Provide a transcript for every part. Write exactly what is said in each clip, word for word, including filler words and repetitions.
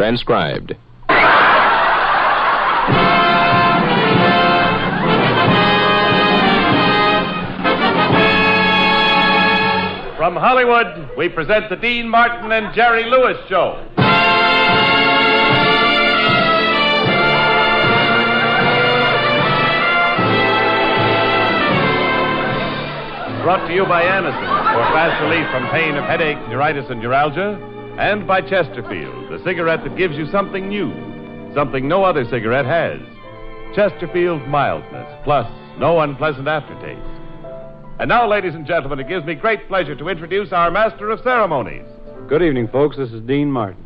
Transcribed. From Hollywood, we present the Dean Martin and Jerry Lewis Show. Brought to you by Anacin for fast relief from pain of headache, neuritis, and neuralgia, and by Chesterfield, the cigarette that gives you something new, something no other cigarette has. Chesterfield mildness, plus no unpleasant aftertaste. And now, ladies and gentlemen, it gives me great pleasure to introduce our master of ceremonies. Good evening, folks. This is Dean Martin.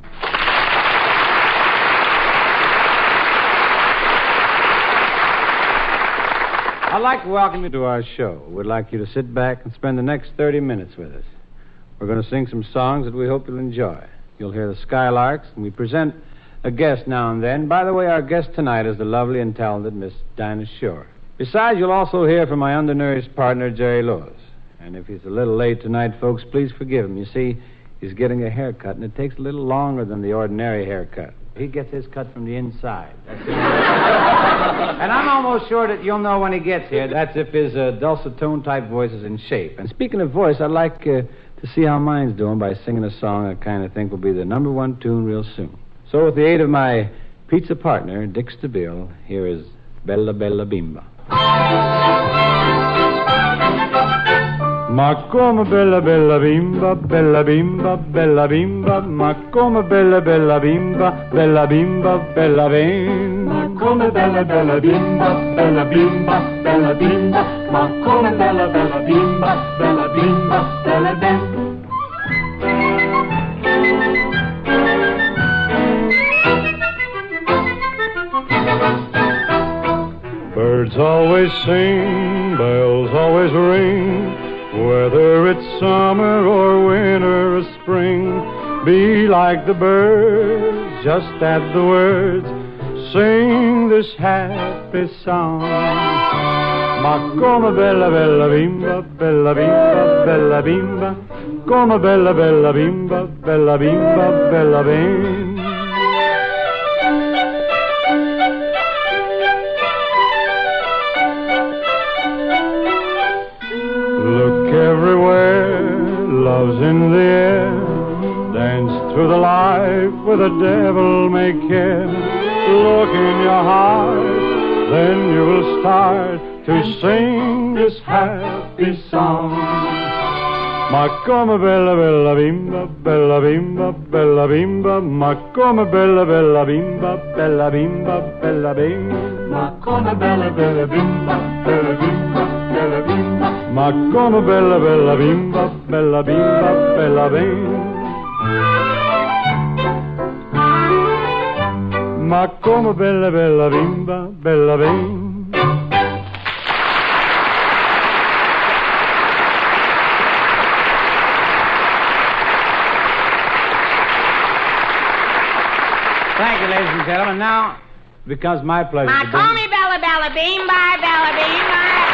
I'd like to welcome you to our show. We'd like you to sit back and spend the next thirty minutes with us. We're going to sing some songs that we hope you'll enjoy. You'll hear the Skylarks, and we present a guest now and then. By the way, our guest tonight is the lovely and talented Miss Dinah Shore. Besides, you'll also hear from my undernourished partner, Jerry Lewis. And if he's a little late tonight, folks, please forgive him. You see, he's getting a haircut, and it takes a little longer than the ordinary haircut. He gets his cut from the inside. That's it. And I'm almost sure that you'll know when he gets here. That's if his uh, dulcet tone-type voice is in shape. And speaking of voice, I'd like uh, to see how mine's doing by singing a song I kind of think will be the number one tune real soon. So with the aid of my pizza partner, Dick Stabile, here is Bella Bella Bimba. Ma come bella bella bimba, bella bimba, bella bimba, ma come bella bella bimba, bella bimba, bella ben. Ma come bella bella bimba, bella bimba, bella bimba, ma come bella bella bimba, bella bimba, bella ben. Birds always sing, bells always ring, whether it's summer or winter or spring. Be like the birds, just add the words, sing this happy song. Ma come bella bella bimba, bella bimba, bella bimba, come bella bella bimba, bella bimba, bella bimba. Love's in the air, dance through the life where the devil may care. Look in your heart, then you will start to sing this happy song. Ma come bella bella bimba, bella bimba, bella bimba, ma come bella bella bimba, bella bimba, bella bimba, ma come bella bella bimba, bella bimba, bella bimba. Ma come bella bella bimba, bella bimba, bella bimba. Ma come bella bella bimba, bella bimba. Thank you, ladies and gentlemen. Now it becomes my pleasure Ma to call me bella bella bimba, bella bimba.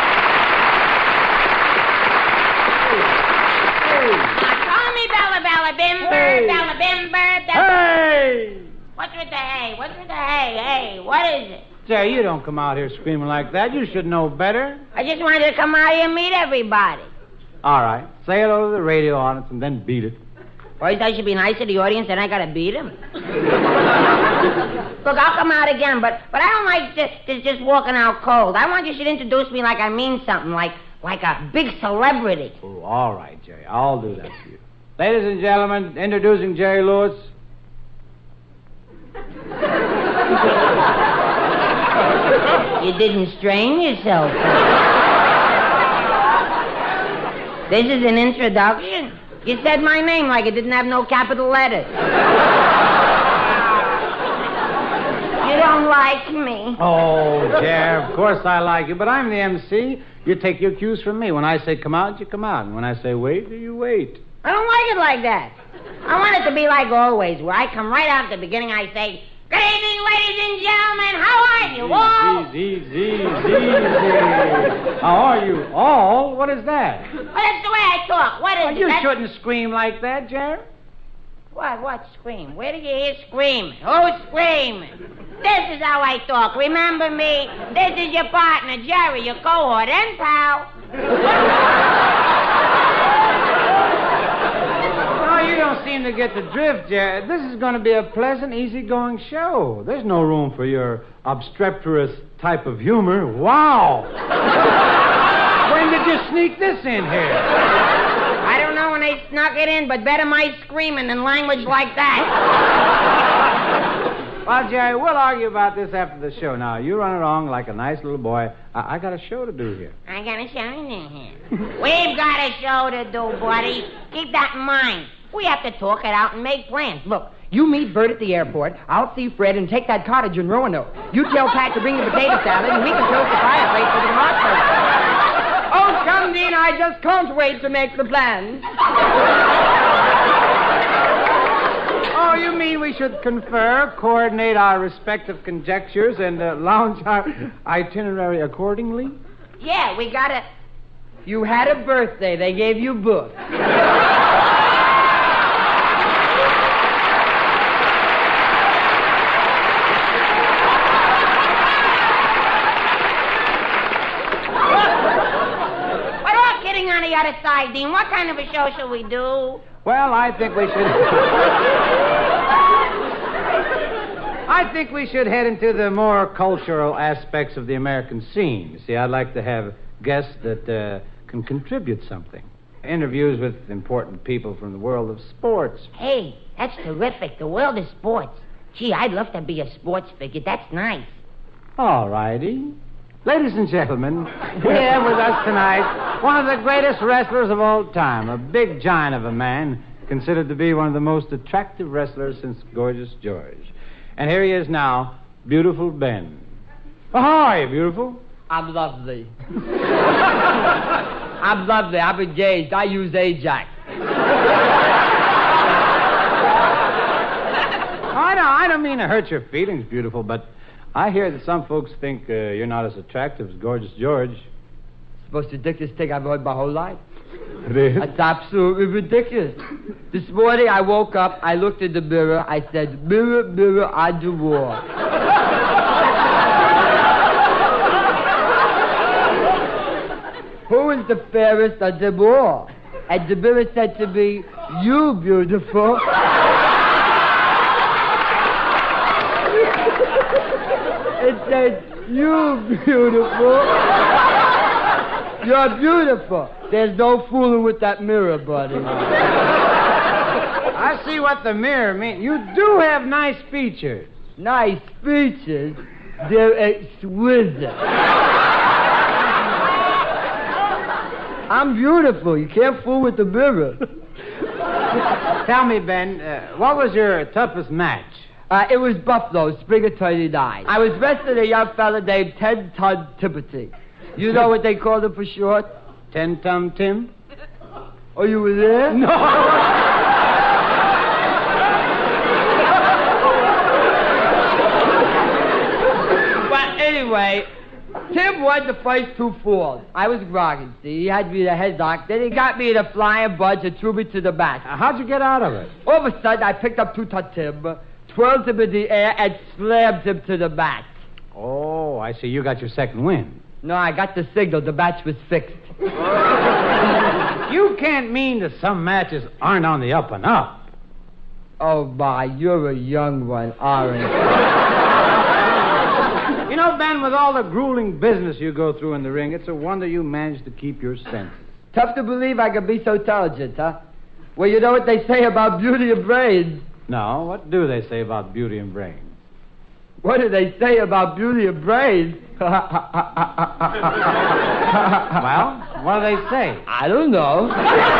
Bella bimber, hey. Bella bimber, Bella... Hey! What's with the hey? What's with the hey? Hey, what is it? Jerry, you don't come out here screaming like that. You should know better. I just wanted to come out here and meet everybody. All right. Say hello to the radio audience and then beat it. First, I should be nice to the audience, then I gotta beat him. Look, I'll come out again, but but I don't like just, just, just walking out cold. I want you to introduce me like I mean something, like, like a big celebrity. Oh, all right, Jerry. I'll do that for you. Ladies and gentlemen, introducing Jerry Lewis. You didn't strain yourself. This is an introduction. You said my name like it didn't have no capital letters. You don't like me. Oh, Jerry, of course I like you, but I'm the M C. You take your cues from me. When I say come out, you come out. And when I say wait, you wait. I don't like it like that. I want it to be like always, where I come right out at the beginning, I say, good evening, ladies and gentlemen, how are you all? Easy, easy, easy. How are you all? What is that? Well, that's the way I talk. What is Well, it? you That's... shouldn't scream like that, Jerry. What? What? Scream? Where did you hear screaming? Who's screaming? This is how I talk. Remember me? This is your partner, Jerry, your cohort, and pal. Oh, you don't seem to get the drift, Jerry. This is going to be a pleasant, easygoing show. There's no room for your obstreperous type of humor. Wow! When did you sneak this in here? I don't know when they snuck it in, but better my screaming than language like that. Well, Jerry, we'll argue about this after the show. Now, you run along like a nice little boy. I, I got a show to do here. I got a show to do here. We've got a show to do, buddy. Keep that in mind. We have to talk it out and make plans. Look, you meet Bert at the airport. I'll see Fred and take that cottage in Roanoke. You tell Pat to bring the potato salad, and we can toast the fireplace for the remark service. Oh, come, Dean, I just can't wait to make the plans. Oh, you mean we should confer, coordinate our respective conjectures, and uh, launch our itinerary accordingly? Yeah, we gotta... You had a birthday. They gave you books. On the other side, Dean, what kind of a show shall we do? Well, I think we should... I think we should head into the more cultural aspects of the American scene. You see, I'd like to have guests that uh, can contribute something. Interviews with important people from the world of sports. Hey, that's terrific. The world of sports. Gee, I'd love to be a sports figure. That's nice. All righty. Ladies and gentlemen, here with us tonight, one of the greatest wrestlers of all time, a big giant of a man, considered to be one of the most attractive wrestlers since Gorgeous George. And here he is now, Beautiful Ben. Oh, how are you, Beautiful? I'm lovely. I'm lovely. I'm engaged. I use Ajax. I don't, I don't mean to hurt your feelings, Beautiful, but... I hear that some folks think uh, you're not as attractive as Gorgeous George. It's the most ridiculous thing I've heard my whole life. It is? That's absolutely ridiculous. This morning I woke up, I looked in the mirror, I said, mirror, mirror on the wall. Who is the fairest of them all? And the mirror said to me, you, beautiful. It says, you beautiful. You're beautiful. There's no fooling with that mirror, buddy. I see what the mirror means. You do have nice features. Nice features? They're exquisite. I'm beautiful. You can't fool with the mirror. Tell me, Ben, uh, what was your toughest match? Uh, it was Buffalo, spring of thirty-nine. I was wrestling a young fella named Ten-Ton Timothy. You know what they called him for short? Ten-Ton Tim? Oh, you were there? No. But anyway, Tim won the first two falls. I was groggy, see. He had me in a headlock. Then he got me in a flying bunch and threw me to the mat. Uh, how'd you get out of it? All of a sudden, I picked up Two-Ton Tim, twirled him in the air, and slammed him to the mat. Oh, I see. You got your second win. No, I got the signal. The match was fixed. You can't mean that some matches aren't on the up and up. Oh, my, you're a young one, aren't you? You know, Ben, with all the grueling business you go through in the ring, it's a wonder you manage to keep your senses. Tough to believe I could be so intelligent, huh? Well, you know what they say about beauty of brains. No, what do they say about beauty and brains? What do they say about beauty of brains? Well, what do they say? I don't know.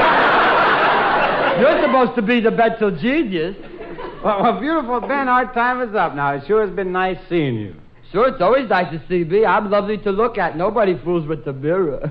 You're supposed to be the mental genius. Well, well, beautiful Ben, our time is up now. It sure has been nice seeing you. Sure, it's always nice to see me. I'm lovely to look at. Nobody fools with the mirror.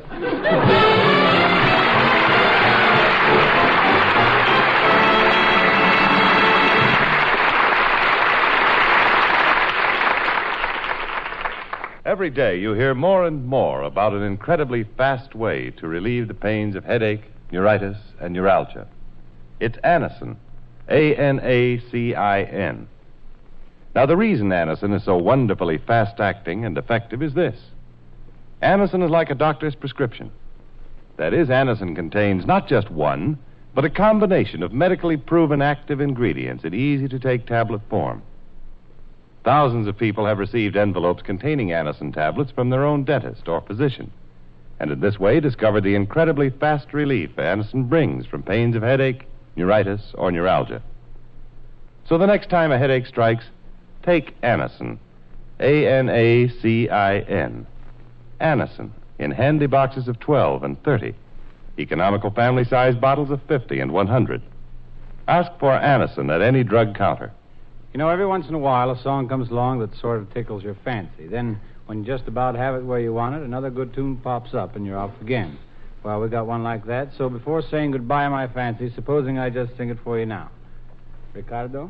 Every day you hear more and more about an incredibly fast way to relieve the pains of headache, neuritis, and neuralgia. It's Anacin. A N A C I N. Now, the reason Anacin is so wonderfully fast-acting and effective is this. Anacin is like a doctor's prescription. That is, Anacin contains not just one, but a combination of medically proven active ingredients in easy-to-take tablet form. Thousands of people have received envelopes containing Anacin tablets from their own dentist or physician, and in this way discovered the incredibly fast relief Anacin brings from pains of headache, neuritis, or neuralgia. So the next time a headache strikes, take Anacin. A N A C I N. Anacin, in handy boxes of twelve and thirty. Economical family-sized bottles of fifty and one hundred. Ask for Anacin at any drug counter. You know, every once in a while a song comes along that sort of tickles your fancy. Then, when you just about have it where you want it, another good tune pops up and you're off again. Well, we got one like that, so before saying goodbye, my fancy, supposing I just sing it for you now. Ricardo?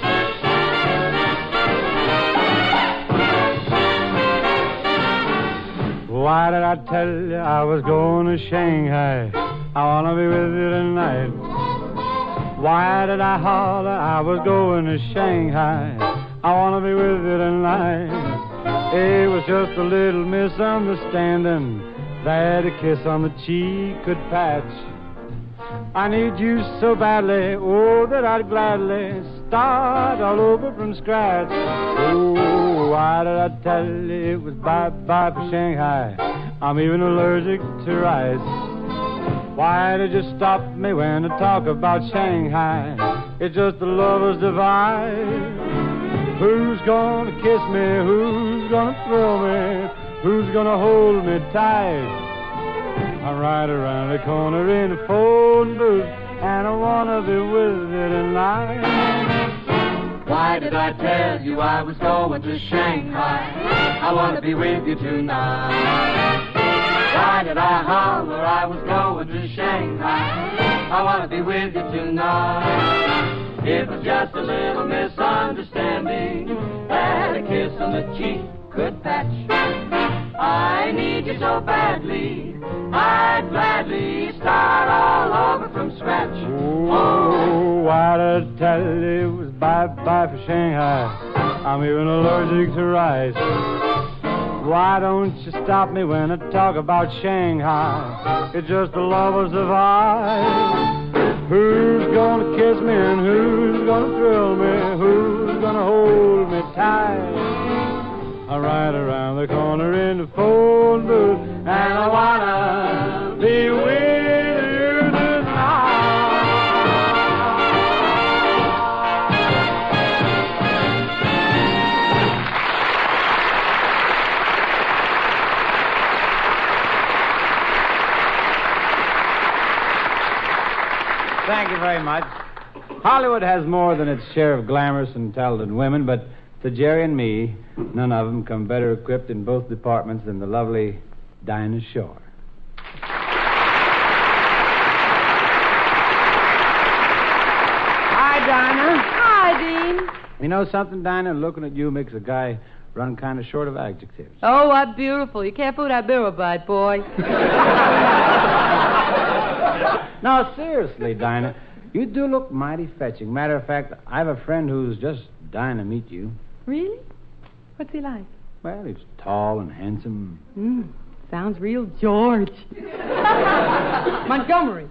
Why did I tell you I was going to Shanghai? I want to be with you tonight. Why did I holler I was going to Shanghai? I want to be with you tonight. It was just a little misunderstanding that a kiss on the cheek could patch. I need you so badly, oh, that I'd gladly start all over from scratch. Oh, why did I tell you it was bye-bye for Shanghai? I'm even allergic to rice. Why did you stop me when I talk about Shanghai? It's just a lover's device. Who's gonna kiss me? Who's gonna thrill me? Who's gonna hold me tight? I'm right around the corner in a phone booth, and I wanna be with you tonight. Why did I tell you I was going to Shanghai? I wanna be with you tonight. Why did I holler I was going to Shanghai? I wanna be with you tonight. It was just a little misunderstanding that a kiss on the cheek could patch. I need you so badly, I'd gladly start all over from scratch. Oh, why did I tell you it was bye-bye for Shanghai? I'm even allergic to rice. Why don't you stop me when I talk about Shanghai? It's just the lovers of ice. Who's gonna kiss me and who's gonna thrill me? Who's gonna hold me tight? I ride around the corner in the phone booth, and I wanna be with you tonight. Thank you very much. Hollywood has more than its share of glamorous and talented women, but to Jerry and me, none of them come better equipped in both departments than the lovely Dinah Shore. Hi, Dinah. Hi, Dean. You know something, Dinah? Looking at you makes a guy run kind of short of adjectives. Oh, what beautiful. You can't put that bill bite, boy. No, seriously, Dinah. You do look mighty fetching. Matter of fact, I have a friend who's just dying to meet you. Really? What's he like? Well, he's tall and handsome. Mm, sounds real George. Montgomery.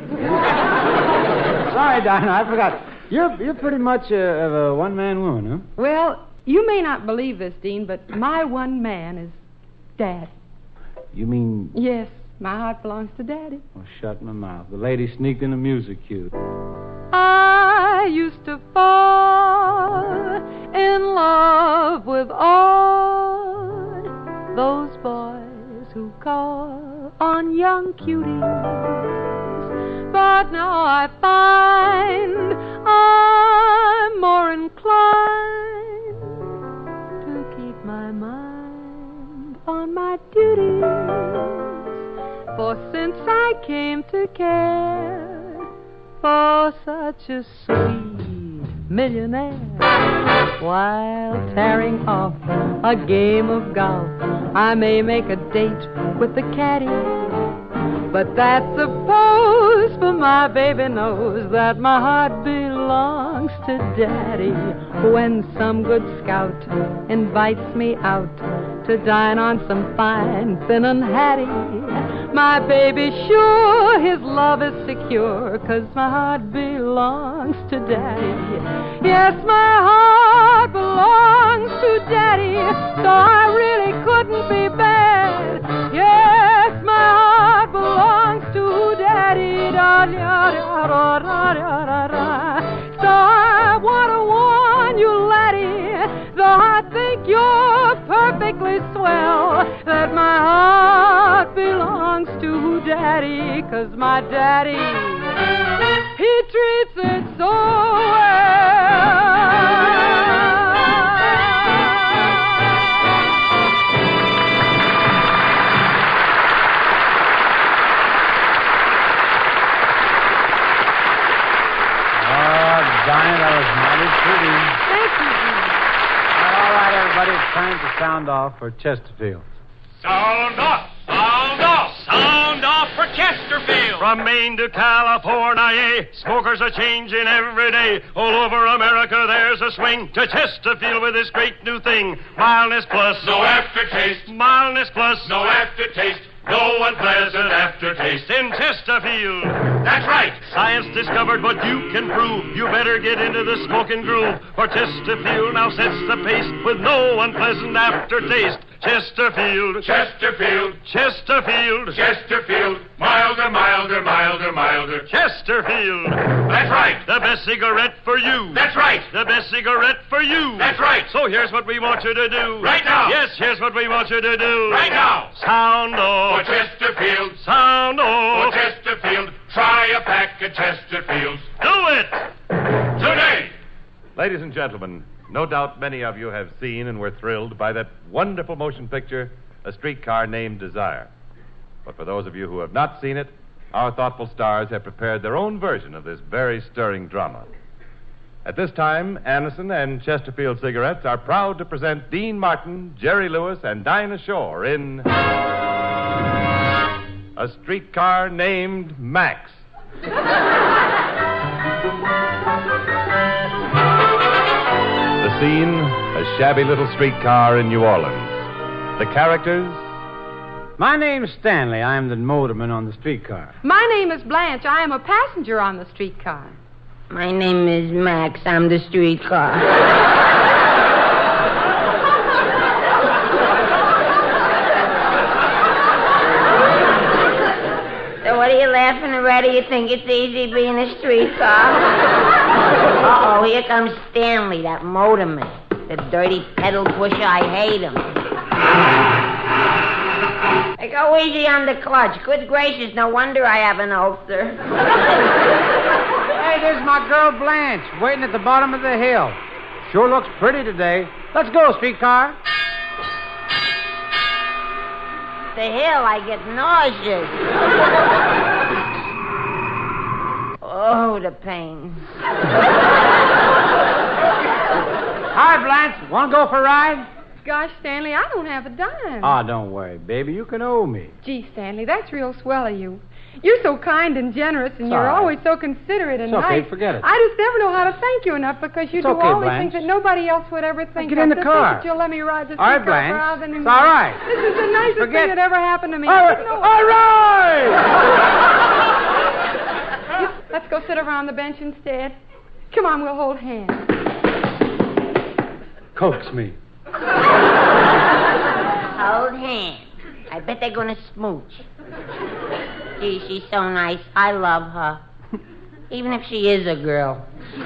Sorry, Dinah, I forgot. You're you're pretty much a, of a one-man woman, huh? Well, you may not believe this, Dean, but my one man is Daddy. You mean... Yes, my heart belongs to Daddy. Oh, shut my mouth. The lady sneaked in a music cue. I used to fall in love with all those boys who call on young cuties. But now I find I'm more inclined to keep my mind on my duties. For since I came to care for such a sweet millionaire, while tearing off a game of golf, I may make a date with the caddy, but that's a pose, for my baby knows that my heart belongs belongs to Daddy. When some good scout invites me out to dine on some fine finnan hattie, my baby sure his love is secure, 'cause my heart belongs to Daddy. Yes, my heart belongs to Daddy, so I really couldn't be bad. Yes, my heart belongs to Daddy. Da, da, da, da, da, da, da. So I want to warn you, laddie, though I think you're perfectly swell, that my heart belongs to Daddy, 'cause my daddy, he treats it so well. Dinah, that was mighty pretty. Thank you, Jim. All right, everybody, it's time to sound off for Chesterfield. Sound off! Sound off! Sound off for Chesterfield! From Maine to California, smokers are changing every day. All over America, there's a swing to Chesterfield with this great new thing. Mildness plus. No aftertaste. Mildness plus. No aftertaste. No unpleasant aftertaste. In Chesterfield. That's right. Science discovered what you can prove. You better get into the smoking groove. For Chesterfield now sets the pace with no unpleasant aftertaste. Chesterfield. Chesterfield. Chesterfield. Chesterfield. Milder, milder, milder, milder. Chesterfield. That's right. The best cigarette for you. That's right. The best cigarette for you. That's right. So here's what we want you to do. Right now. Yes, here's what we want you to do. Right now. Sound off. For Chesterfield. Sound For off. Chesterfield. Try a pack of Chesterfields. Do it. Today. Ladies and gentlemen, no doubt many of you have seen and were thrilled by that wonderful motion picture, A Streetcar Named Desire. But for those of you who have not seen it, our thoughtful stars have prepared their own version of this very stirring drama. At this time, Anderson and Chesterfield Cigarettes are proud to present Dean Martin, Jerry Lewis, and Dinah Shore in A Streetcar Named Max. The scene, a shabby little streetcar in New Orleans. The characters, My name's Stanley. I'm the motorman on the streetcar. My name is Blanche. I am a passenger on the streetcar. My name is Max. I'm the streetcar. So what are you laughing already? You think it's easy being a streetcar? Uh-oh, here comes Stanley, that motorman. The dirty pedal pusher. I hate him. Hey, go easy on the clutch. Good gracious, no wonder I have an ulcer. Hey, there's my girl Blanche, waiting at the bottom of the hill. Sure looks pretty today. Let's go, streetcar. The hill, I get nauseous. Oh, the pain. Hi, Blanche. Want to go for a ride? Gosh, Stanley, I don't have a dime. Ah, don't worry, baby. You can owe me. Gee, Stanley, that's real swell of you. You're so kind and generous, and you're Sorry. always so considerate and It's okay, nice. forget it. I just never know how to thank you enough because you It's do okay, all the Blanche. things that nobody else would ever think Get of. in the To car. think that you'll let me ride the All right, streetcar Blanche. for hours and It's all right. This is the nicest Forget- thing that ever happened to me. All right. No. All right. Let's go sit around the bench instead. Come on, we'll hold hands. Coax me. Hold hands. I bet they're going to smooch. Gee, she's so nice. I love her. Even if she is a girl.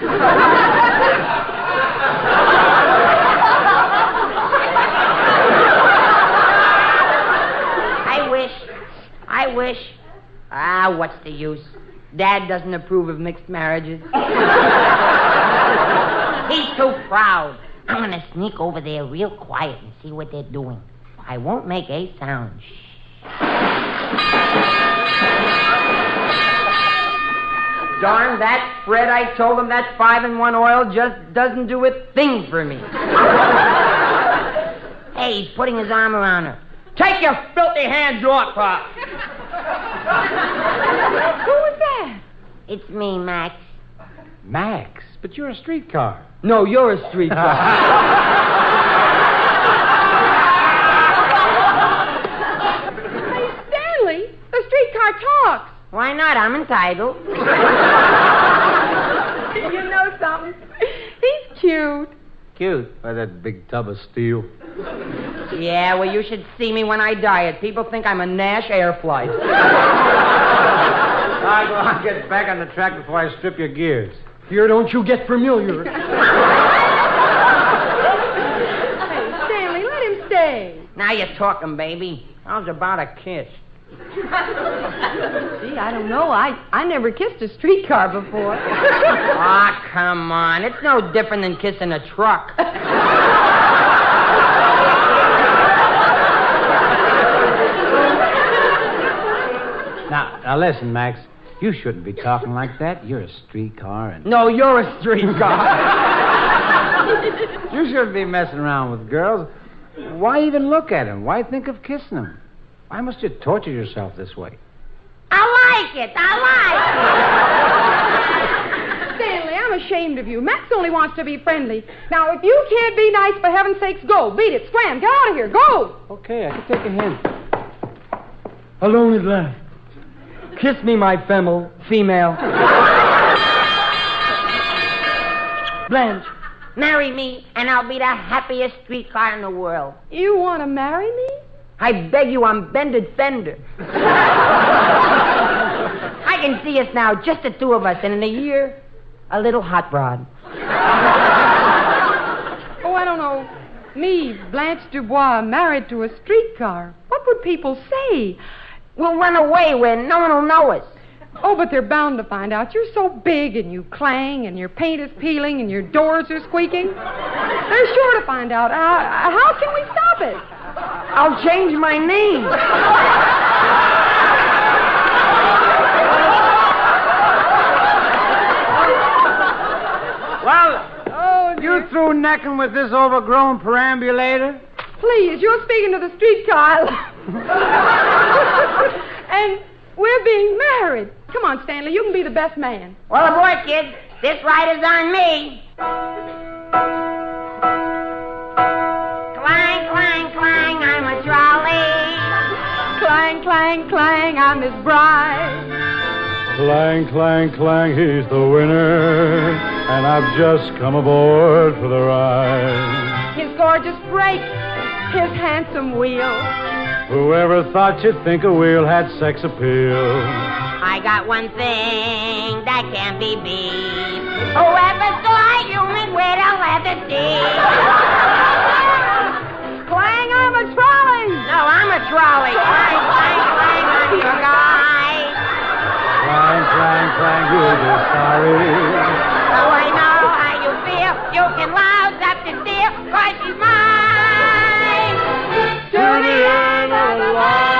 I wish. I wish. Ah, what's the use? Dad doesn't approve of mixed marriages. He's too proud. I'm going to sneak over there real quiet and see what they're doing. I won't make a sound. Shh. Darn that Fred, I told him that five in one oil just doesn't do a thing for me. Hey, he's putting his arm around her. Take your filthy hands off her. Who was that? It's me, Max. Max. but you're a streetcar. No, you're a streetcar. Hey, Stanley, the streetcar talks. Why not? I'm entitled. You know something? He's cute. Cute. By that big tub of steel. Yeah, well, you should see me when I diet. People think I'm a Nash air flight. All right, well, I'll get back on the track before I strip your gears. Here, don't you get familiar. Hey, Stanley, let him stay. Now you're talking, baby. How's about a kiss? Gee, I don't know. I, I never kissed a streetcar before. Ah, oh, come on. It's no different than kissing a truck. Now, now listen, Max. You shouldn't be talking like that. You're a streetcar and... No, you're a streetcar. You shouldn't be messing around with girls. Why even look at them? Why think of kissing them? Why must you torture yourself this way? I like it. I like it. Stanley, I'm ashamed of you. Max only wants to be friendly. Now, if you can't be nice, for heaven's sakes, go. Beat it. Scram. Get out of here. Go. Okay, I can take a hint. Alone at last. Kiss me, my femel, female. Blanche. Marry me, and I'll be the happiest streetcar in the world. You want to marry me? I beg you, I'm bended fender. I can see us now, just the two of us, and in a year, a little hot rod. Oh, I don't know. Me, Blanche Dubois, married to a streetcar. What would people say? We'll run away where no one will know us. Oh, but they're bound to find out. You're so big, and you clang, and your paint is peeling, and your doors are squeaking. They're sure to find out. Uh, how can we stop it? I'll change my name. Well, Oh, dear. you through necking with this overgrown perambulator? Please, you're speaking to the streetcar. And we're being married. Come on, Stanley, you can be the best man. Well, aboard, kid. This ride is on me. Clang, clang, clang, I'm a trolley. Clang, clang, clang, I'm his bride. Clang, clang, clang, he's the winner, and I've just come aboard for the ride. His gorgeous brakes, his handsome wheel. Whoever thought you'd think a wheel had sex appeal? I got one thing that can't be beat. Whoever saw a human with a leather teeth? Clang, I'm a trolley. No, I'm a trolley. Clang, clang, clang, I'm your guy. Clang, clang, clang, you'll be sorry. So I know how you feel. You can loud up the deal, 'cause she's mine. To the end of the line.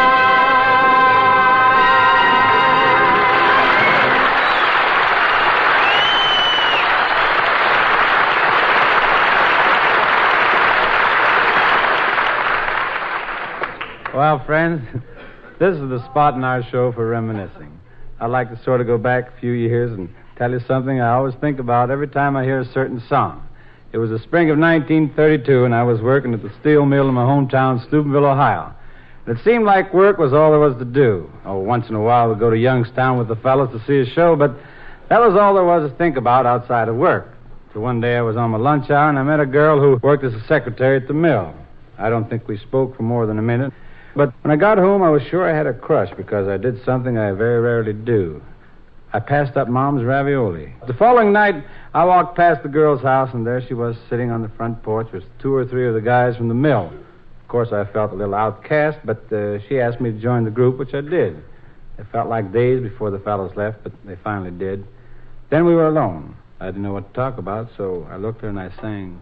Well, friends, this is the spot in our show for reminiscing. I'd like to sort of go back a few years and tell you something I always think about every time I hear a certain song. It was the spring of nineteen thirty-two, and I was working at the steel mill in my hometown, Steubenville, Ohio. And it seemed like work was all there was to do. Oh, once in a while we'd go to Youngstown with the fellows to see a show, but that was all there was to think about outside of work. So one day I was on my lunch hour, and I met a girl who worked as a secretary at the mill. I don't think we spoke for more than a minute. But when I got home, I was sure I had a crush because I did something I very rarely do. I passed up Mom's ravioli. The following night, I walked past the girl's house, and there she was sitting on the front porch with two or three of the guys from the mill. Of course, I felt a little outcast, but uh, she asked me to join the group, which I did. It felt like days before the fellows left, but they finally did. Then we were alone. I didn't know what to talk about, so I looked at her and I sang.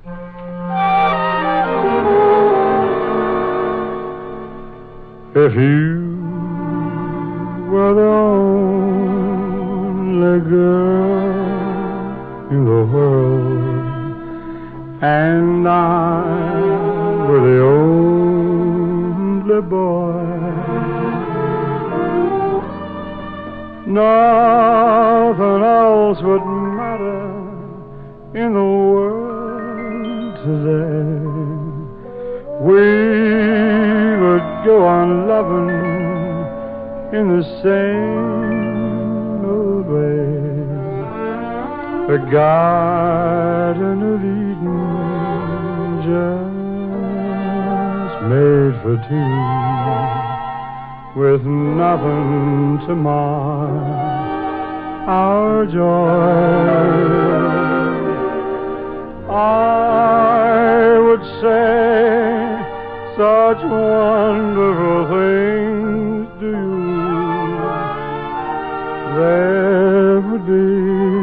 If you were the only girl in the world, and I were the only boy, nothing else would matter in the world today. We would go on loving in the same old way. The Garden of Eden just made for two, with nothing to mar our joy. I would say such wonderful things to you. There would be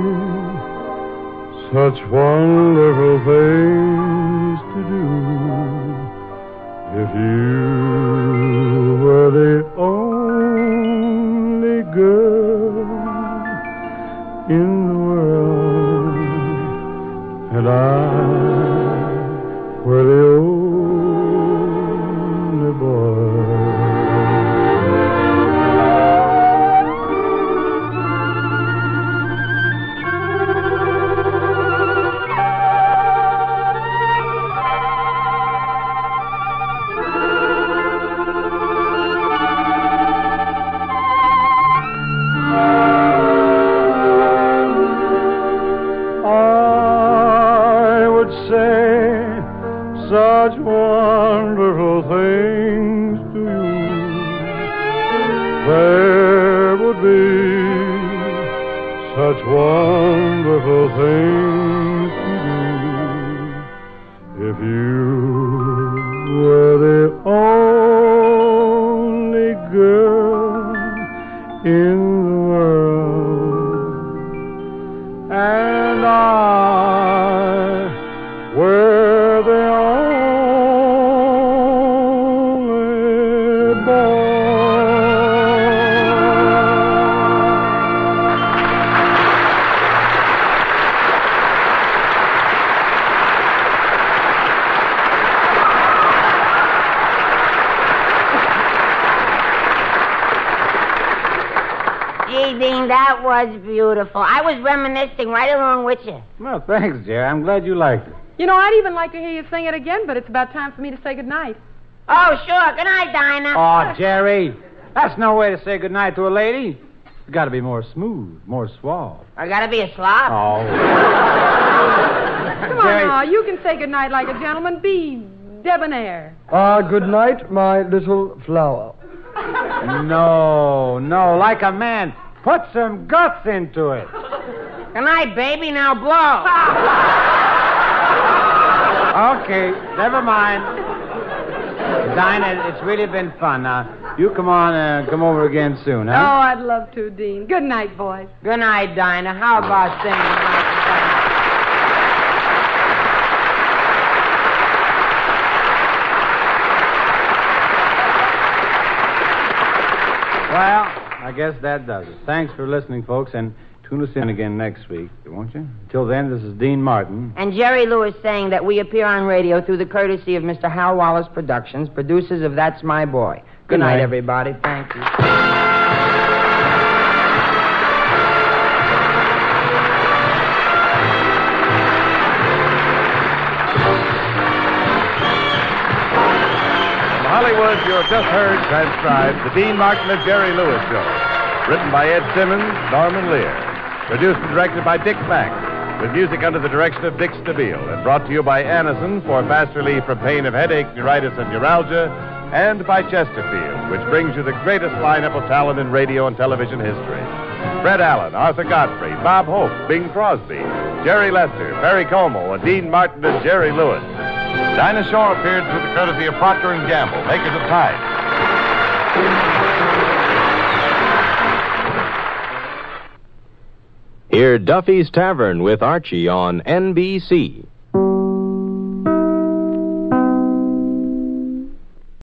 such wonderful things to do if you were the only girl in the world, and I were the only boy. Such wonderful things to you. There would be such wonderful things to do if you were the only girl in the world, and I were the only boy. Gee, Dean, that was beautiful. I was reminiscing right along with you. Well, thanks, Jerry. I'm glad you liked it. You know, I'd even like to hear you sing it again, but it's about time for me to say goodnight. Oh, sure. Good night, Dinah. Oh, Jerry, that's no way to say goodnight to a lady. You got to be more smooth, more suave. I gotta be a slob. Oh. Come on now, you can say goodnight like a gentleman. Be debonair. Ah, good night, my little flower. No, no, like a man. Put some guts into it. Good night, baby. Now blow. Okay, never mind. Dinah, it's really been fun. Now, you come on and uh, come over again soon, Oh, huh? I'd love to, Dean. Good night, boys. Good night, Dinah. How about singing? Well, I guess that does it. Thanks for listening, folks, and tune us in again next week, won't you? Till then, this is Dean Martin. And Jerry Lewis saying that we appear on radio through the courtesy of Mister Hal Wallace Productions, producers of That's My Boy. Good, Good night, night, everybody. Thank you. From Hollywood, you have just heard transcribed the Dean Martin and Jerry Lewis Show. Written by Ed Simmons, Norman Lear. Produced and directed by Dick Mack, with music under the direction of Dick Stabile, and brought to you by Anacin for fast relief from pain of headache, neuritis, and neuralgia, and by Chesterfield, which brings you the greatest lineup of talent in radio and television history. Fred Allen, Arthur Godfrey, Bob Hope, Bing Crosby, Jerry Lester, Perry Como, and Dean Martin and Jerry Lewis. Dinah Shore appeared through the courtesy of Procter and Gamble, makers of Tide. Hear Duffy's Tavern with Archie on N B C.